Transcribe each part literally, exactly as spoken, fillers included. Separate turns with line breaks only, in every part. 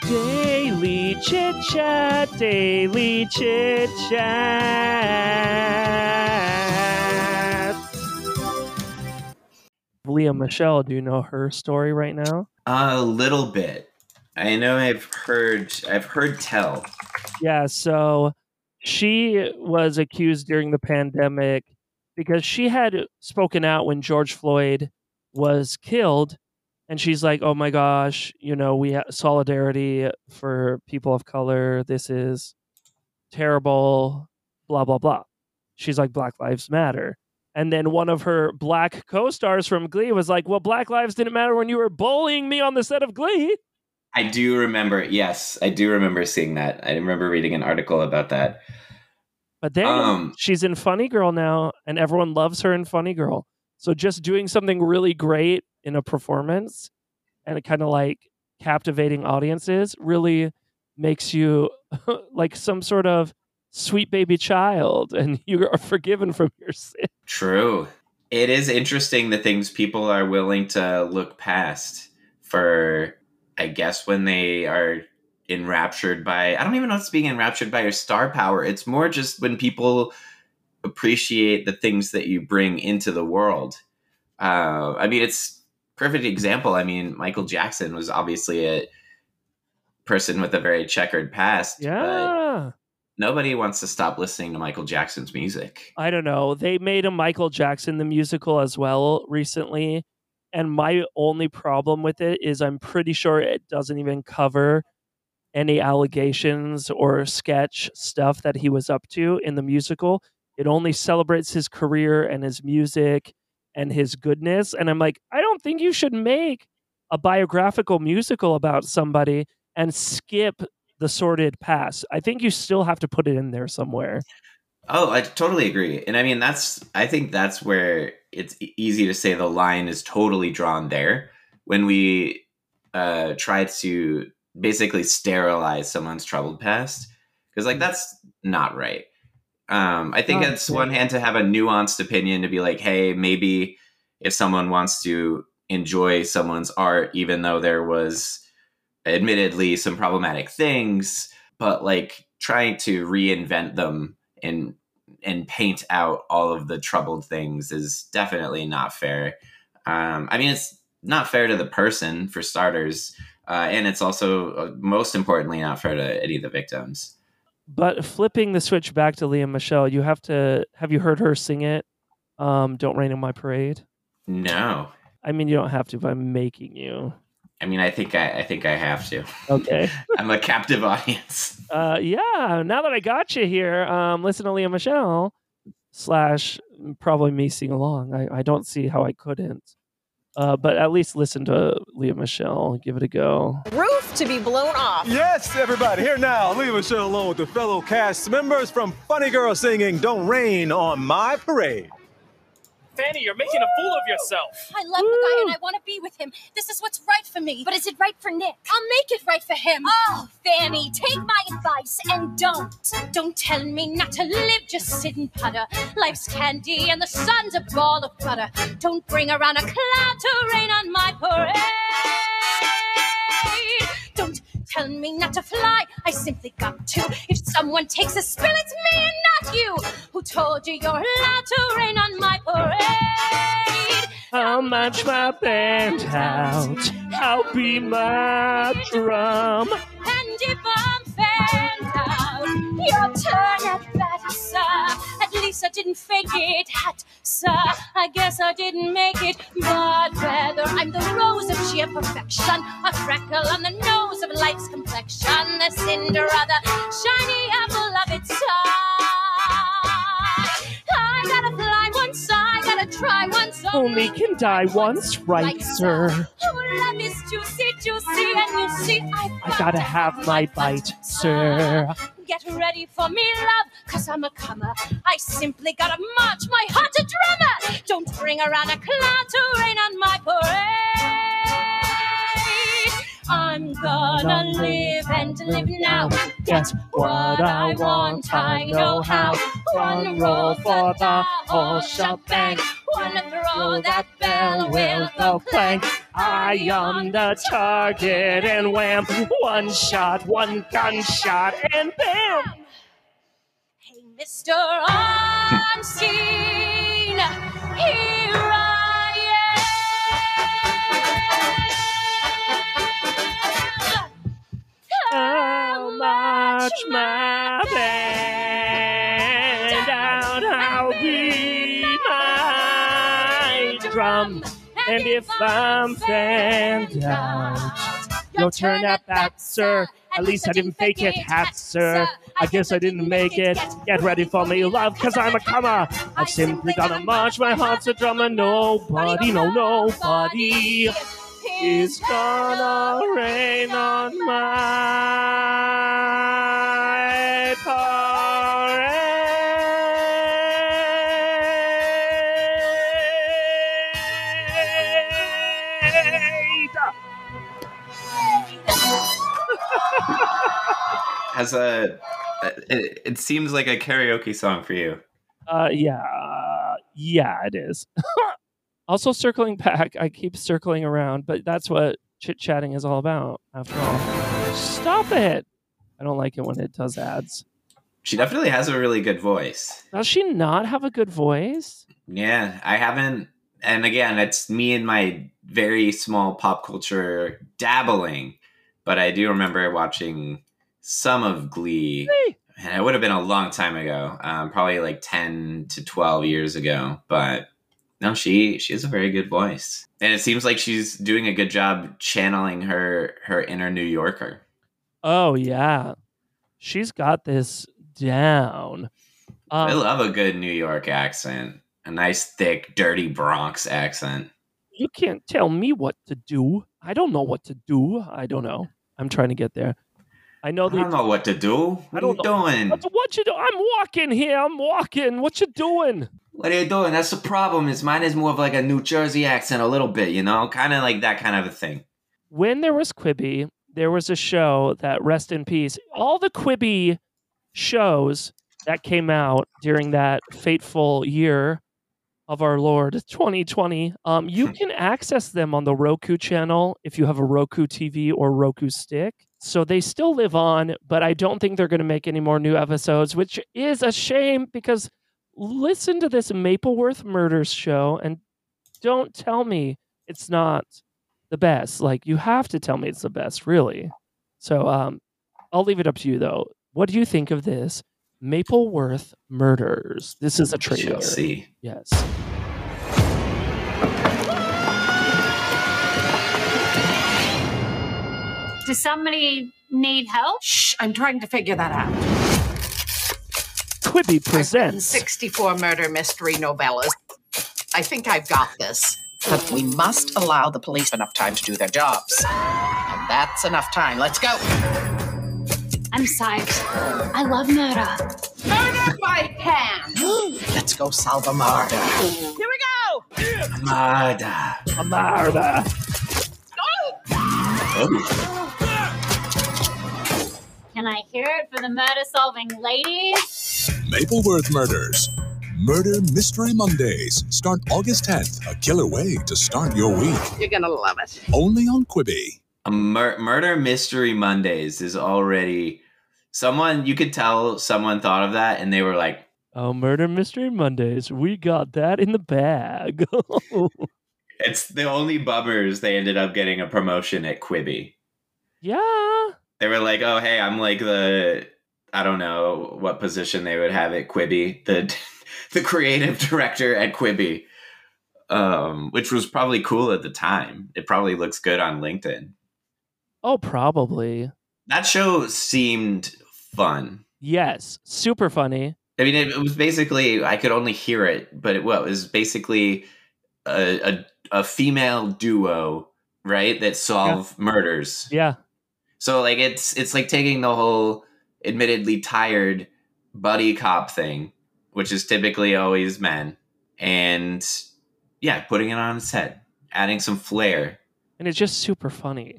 Daily Chit Chat, Daily Chit Chat. Lea Michele, do you know her story right now?
A little bit. I know I've heard I've heard tell.
Yeah, so she was accused during the pandemic because she had spoken out when George Floyd was killed, and she's like, "Oh my gosh, you know, we have solidarity for people of color. This is terrible, blah blah blah." She's like, "Black Lives Matter." And then one of her black co-stars from Glee was like, "Well, Black Lives didn't matter when you were bullying me on the set of Glee."
I do remember, yes, I do remember seeing that. I remember reading an article about that.
But then um, she's in Funny Girl now, and everyone loves her in Funny Girl. So just doing something really great in a performance and kind of like captivating audiences really makes you like some sort of sweet baby child, and you are forgiven from your sin.
True. It is interesting the things people are willing to look past for, I guess, when they are enraptured by, I don't even know if it's being enraptured by your star power. It's more just when people appreciate the things that you bring into the world. Uh, I mean, it's a perfect example. I mean, Michael Jackson was obviously a person with a very checkered past.
Yeah.
But nobody wants to stop listening to Michael Jackson's music.
I don't know. They made a Michael Jackson the musical as well recently. And my only problem with it is I'm pretty sure it doesn't even cover any allegations or sketch stuff that he was up to in the musical. It only celebrates his career and his music and his goodness. And I'm like, I don't think you should make a biographical musical about somebody and skip the sordid past. I think you still have to put it in there somewhere.
Oh, I totally agree. And I mean, that's, I think that's where it's easy to say the line is totally drawn there when we uh, try to basically sterilize someone's troubled past. Because, like, that's not right. Um, I think
Not
it's
right.
one hand to have a nuanced opinion to be like, hey, maybe if someone wants to enjoy someone's art, even though there was admittedly some problematic things, but like trying to reinvent them and and paint out all of the troubled things is definitely not fair. Um, I mean, it's not fair to the person, for starters, uh, and it's also, uh, most importantly, not fair to any of the victims.
But flipping the switch back to Lea Michele, you have to, have you heard her sing it? Um, Don't Rain on My Parade?
No.
I mean, you don't have to, but I'm making you.
I mean, I think I, I think I have to.
Okay.
I'm a captive audience.
Uh, yeah, now that I got you here, um, listen to Lea Michele, slash probably me sing along. I, I don't see how I couldn't. Uh, but at least listen to Lea Michele. Give it a go.
Roof to be blown off.
Yes, everybody, here now, Lea Michele along with the fellow cast members from Funny Girl singing Don't Rain on My Parade.
Fanny, you're making a fool of yourself.
I love Woo. the guy and I want to be with him. This is what's right for me. But is it right for Nick? I'll make it right for him. Oh, Fanny, take my advice and don't. Don't tell me not to live, just sit and putter. Life's candy and the sun's a ball of butter. Don't bring around a cloud to rain on my parade. Don't tell me not to fly, I simply got to. If someone takes a spill, it's me and not you. Who told you you're allowed to rain on my parade?
I'll march my band out, I'll be my drum.
And if I'm fanned out, your turn at bat, sir. At least I didn't fake it, hat, sir. I guess I didn't make it, but whether I'm the rose of sheer perfection, a freckle on the nose of life's complexion, the cinder or the shiny apple of its eye, I gotta fly once, I gotta try once.
Only can die once, right, right sir?
Oh, love is juicy, juicy, and you see, I've
I gotta have my bite, sir.
Get ready for me, love, cause I'm a comer. I simply gotta march my heart to drummer. Don't bring around a cloud to rain on my parade. I'm gonna live and live now. Get what I want, I know how. One roll for the whole shebang. Wanna throw that bell, will go clang.
I am the target, and wham, one shot, one gunshot, and bam!
Hey, Mister Unseen, here I am.
How much my band down, I'll beat my drum. And if I'm fanned out, your turn at bat, sir. At least I didn't fake it, hat, sir. I guess I didn't make it. Get ready for me, love, cause I'm a comer. I've simply gotta march, my heart's a drummer. Nobody, no, nobody is gonna rain on my parade.
Has a it, it seems like a karaoke song for you.
Uh, yeah, yeah, it is. Also, circling back, I keep circling around, but that's what chit chatting is all about, after all. Stop it! I don't like it when it does ads.
She definitely has a really good voice.
Does she not have a good voice?
Yeah, I haven't. And again, it's me and my very small pop culture dabbling, but I do remember watching some of Glee.
Hey.
And it would have been a long time ago, um, probably like ten to twelve years ago. But no, she she has a very good voice, and it seems like she's doing a good job channeling her her inner New Yorker.
Oh yeah, she's got this down. Um,
I love a good New York accent, a nice thick, dirty Bronx accent.
You can't tell me what to do. I don't know what to do. I don't know. I'm trying to get there. I know.
I don't know what to do. What are you doing?
What, what you do? I'm walking here. I'm walking. What you doing?
What are you doing? That's the problem. Is mine is more of like a New Jersey accent, a little bit, you know, kind of like that kind of a thing.
When there was Quibi, there was a show that, rest in peace, all the Quibi shows that came out during that fateful year of our Lord twenty twenty, um, you can access them on the Roku channel if you have a Roku T V or Roku stick. So they still live on, but I don't think they're going to make any more new episodes, which is a shame because listen to this Mapleworth Murders show and don't tell me it's not the best. Like, you have to tell me it's the best, really. So um, I'll leave it up to you, though. What do you think of this? Mapleworth Murders. This is a trailer.
Shall see.
Yes.
Does somebody need help?
Shh, I'm trying to figure that out.
Quibi
I've written
presents
sixty-four murder mystery novellas. I think I've got this. But we must allow the police enough time to do their jobs. And that's enough time. Let's go.
I'm psyched. I love murder.
Murder by hand. Let's go solve a murder. Here we go.
Murder.
a murder.
Oh.
Can I hear it for the murder-solving ladies?
Mapleworth Murders. Murder Mystery Mondays. Start August tenth. A killer way to start your week.
You're going to love it.
Only on Quibi.
A mur- Murder Mystery Mondays is already... Someone, you could tell someone thought of that and they were like...
Oh, Murder Mystery Mondays. We got that in the bag.
It's the only bummers they ended up getting a promotion at Quibi.
Yeah.
They were like, oh, hey, I'm like the... I don't know what position they would have at Quibi. The the creative director at Quibi. Um, which was probably cool at the time. It probably looks good on LinkedIn.
Oh, probably.
That show seemed fun.
Yes. Super funny.
I mean, it, it was basically, I could only hear it, but it, well, it was basically a, a, a female duo, right, that solve yeah. murders.
Yeah.
So, like, it's it's like taking the whole admittedly tired buddy cop thing, which is typically always men, and, yeah, putting it on its head, adding some flair.
And it's just super funny.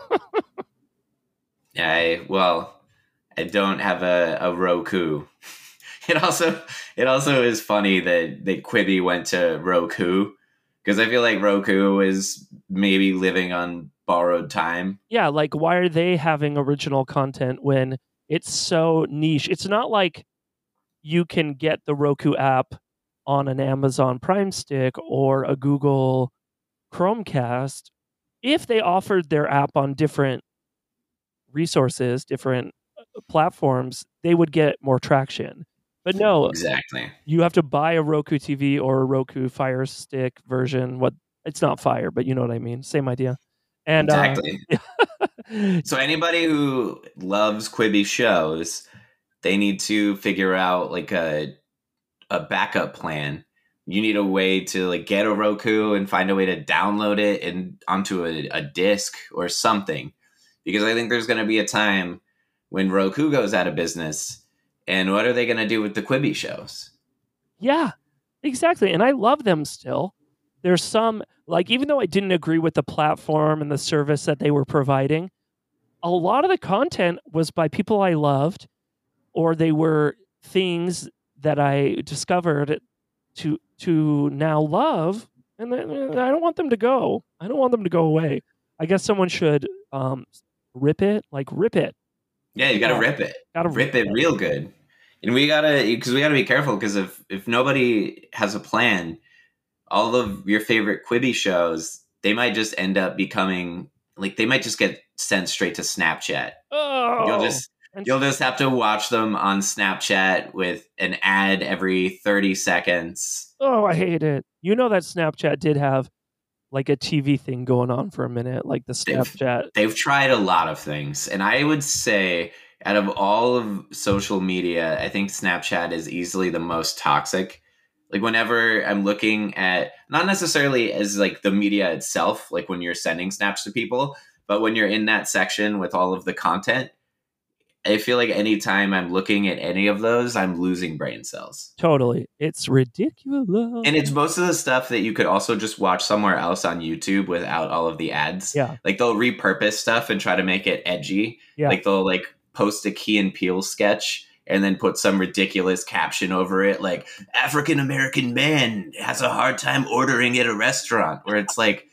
Yeah, I, well, I don't have a, a Roku. It also it also is funny that, that Quibi went to Roku Because I feel like Roku is maybe living on borrowed time.
Yeah, like why are they having original content when it's so niche? It's not like you can get the Roku app on an Amazon Prime Stick or a Google Chromecast. If they offered their app on different resources, different platforms, they would get more traction. But no,
exactly.
You have to buy a Roku T V or a Roku Fire Stick version. What it's not Fire, but you know what I mean. Same idea. And
exactly.
Uh,
so anybody who loves Quibi shows, they need to figure out like a a backup plan. You need a way to like get a Roku and find a way to download it and onto a, a disc or something. Because I think there's going to be a time when Roku goes out of business. And what are they going to do with the Quibi shows?
Yeah, exactly. And I love them still. There's some, like, even though I didn't agree with the platform and the service that they were providing, a lot of the content was by people I loved, or they were things that I discovered to to now love. And I don't want them to go. I don't want them to go away. I guess someone should um, rip it, like rip it.
Yeah, you got to yeah. rip it.
Got to
rip, rip it, it real good. And we got to, because we got to be careful, because if, if nobody has a plan, all of your favorite Quibi shows, they might just end up becoming, like, they might just get sent straight to Snapchat.
Oh.
You'll just, you'll just have to watch them on Snapchat with an ad every thirty seconds.
Oh, I hate it. You know that Snapchat did have like a T V thing going on for a minute, like the Snapchat.
They've, they've tried a lot of things. And I would say out of all of social media, I think Snapchat is easily the most toxic. Like whenever I'm looking at, not necessarily as like the media itself, like when you're sending snaps to people, but when you're in that section with all of the content, I feel like anytime I'm looking at any of those, I'm losing brain cells.
Totally. It's ridiculous.
And it's most of the stuff that you could also just watch somewhere else on YouTube without all of the ads.
Yeah.
Like they'll repurpose stuff and try to make it edgy.
Yeah.
Like they'll like post a Key and Peele sketch and then put some ridiculous caption over it. Like African-American man has a hard time ordering at a restaurant, where it's like,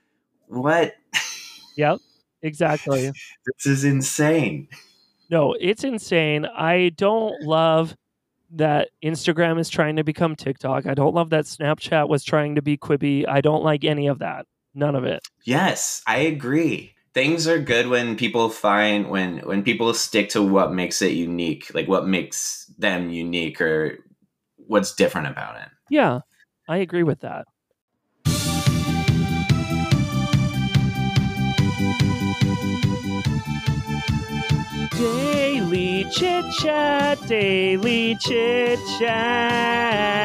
what?
Yep, exactly.
This is insane.
No, it's insane. I don't love that Instagram is trying to become TikTok. I don't love that Snapchat was trying to be Quibi. I don't like any of that. None of it.
Yes, I agree. Things are good when people find, when when people stick to what makes it unique, like what makes them unique or what's different about it.
Yeah, I agree with that. Daily Chit Chat, Daily Chit Chat.